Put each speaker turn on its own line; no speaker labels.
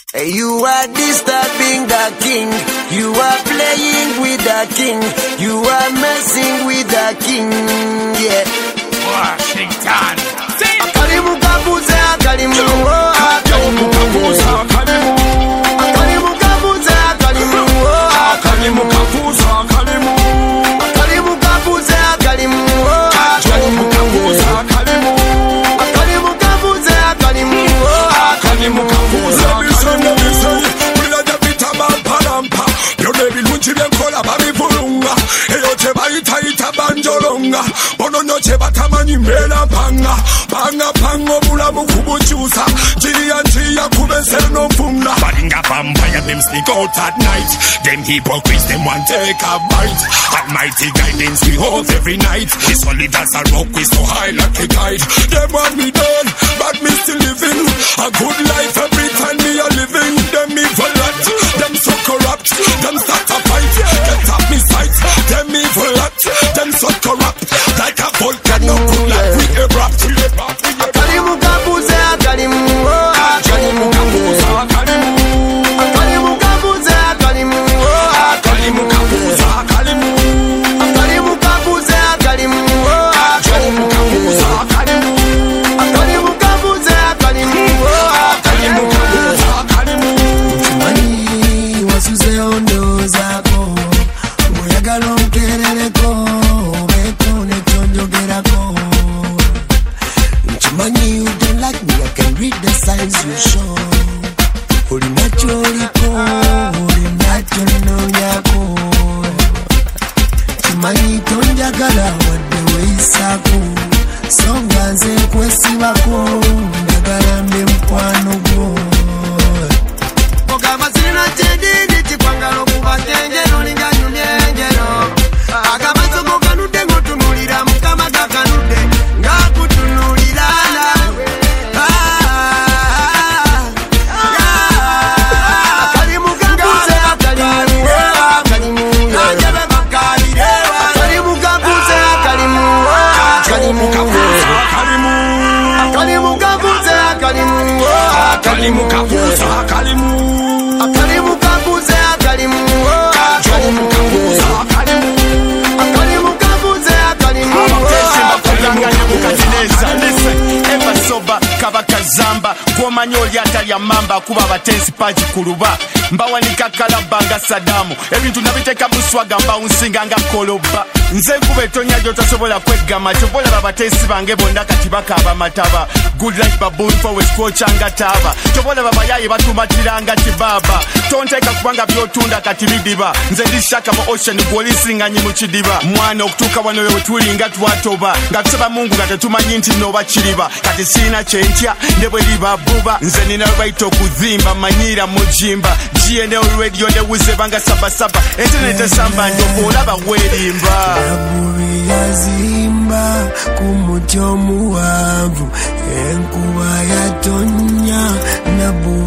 You are disturbing the king. You are playing with the king. You are messing with the king. Yeah.
Washington.
Kalimu kabuze, kalimu. Kalimu kabuze, kalimu. Kalimu kabuze, kalimu. Kalimu kabuze, kalimu. Kalimu kabuze, kalimu. Kalimu kabuze, kalimu. Kalimu kabuze, kalimu. Kalimu kabuze.
Bono noche batamanyi mena panga panga bulamu kubuchusa Jiriya kubesel no fumna Baringa vampire them sneak out at night Them hypocrites them want take a bite Almighty guidance we hold every night We solid as a rock we so high like a kite Them want me dead but me still living A good life every time me a living Them evil lot, them so corrupt Them start a fight, get up me sight Them evil lot, them so corrupt Like a volcano cool like we erupt
Kalimu kabuze, kalimu. Kalimu kabuze, kalimu. Kalimu kabuze, kalimu. Kalimu kabuze, kalimu. Kalimu kabuze, kalimu. Kalimu kabuze, kalimu. Kalimu kabuze, kalimu. Kalimu kabuze, kalimu. Mani wasuze ondo zako. Moyagala ongerereko. Money you don't like me, I can read the signs you show. Holy naturally holy naturally no yako. Money don't jagala what the way sako. Songa nze kwesi wako, jagala mkwano go. Boga mazina chedi chipangalo kubatenge no linganyu nyengero. Agamazo boga nudengo tunulira mukama gakanude. Ngakutunulira.
Kalimu kabuze, kalimu.
Kalimu kabuze, kalimu. Kalimu kabuze, kalimu. Kalimu kabuze, kalimu.
Abakulanganya mukatineza listen eba soba kabakazamba gwomanyo lyata lya mamba kuba abatensi paji kuluba mbawanika kalabanga Sadamu ebintu nabiteka buswaga mbawunsinga nga koloba nze kuba etonya gyotasobola kwegama kyobola babatensi bange bonna kati bakaba mataba good life baboon for west kochanga taba kyobola babayayi batumatiranga kibaba tonteka kubanga byotunda kati bidiba nze ndishaka mu ocean gwolisinganyi mu kidiba mwana okutuuka wano wetulinga twatoba nga tusaba Mungu nga tetumanyi nti noba kiriba kati sina kyentya ne bwe liba buba nze nina right okuzimba manyira mujimba GNL radio ndewuze banga sabasaba internet esamba ndobo olaba werimba
Naburi yazimba kumutyo muwavu enkuba yatonya nabu